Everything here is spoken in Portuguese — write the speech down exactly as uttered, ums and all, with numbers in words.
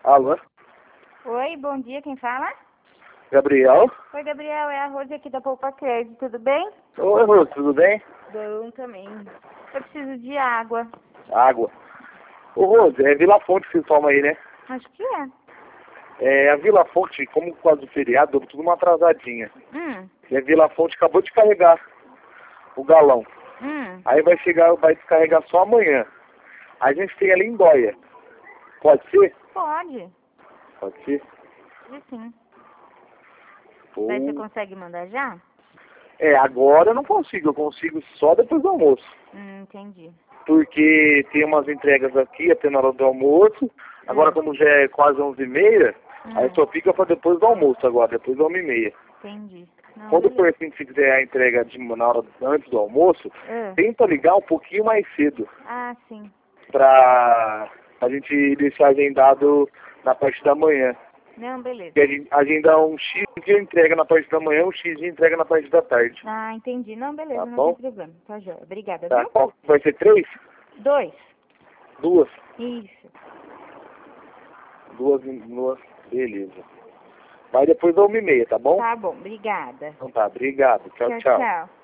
Alô? Oi, bom dia, quem fala? Gabriel? Oi, Gabriel, é a Rose aqui da Poupa Crédito, tudo bem? Oi, Rose, tudo bem? Bom também. Eu preciso de água. Água. Ô, Rose, é Vila Fonte que você toma aí, né? Acho que é. É, a Vila Fonte, como quase o feriado, deu tudo uma atrasadinha. Hum, E a Vila Fonte acabou de carregar o galão. hum. Aí vai chegar, vai descarregar só amanhã. A gente tem ali em Dóia. Pode ser? Pode. Pode ser. Pode sim. Pô. Daí você consegue mandar já? É, agora eu não consigo, eu consigo só depois do almoço. Hum, entendi. Porque tem umas entregas aqui até na hora do almoço. Agora, Hum. como já é quase onze e meia, Hum. aí só fica para depois do almoço agora, depois da uma e meia. Entendi. Não, Quando for beleza. assim, se quiser a entrega de, na hora, antes do almoço, Ah. tenta ligar um pouquinho mais cedo, Ah, sim. pra a gente deixar agendado na parte da manhã. Não, beleza. Que a gente agenda um X de entrega na parte da manhã, um X de entrega na parte da tarde. Ah, entendi. Não, beleza, Tá não bom? tem problema. Tá joia. Obrigada, Tá, viu? qual vai ser três? Dois. Duas? Isso. Duas, duas, beleza. Vai depois da uma e meia, tá bom? Tá bom, obrigada. Então tá, obrigado. Tchau, Tchau, tchau. tchau.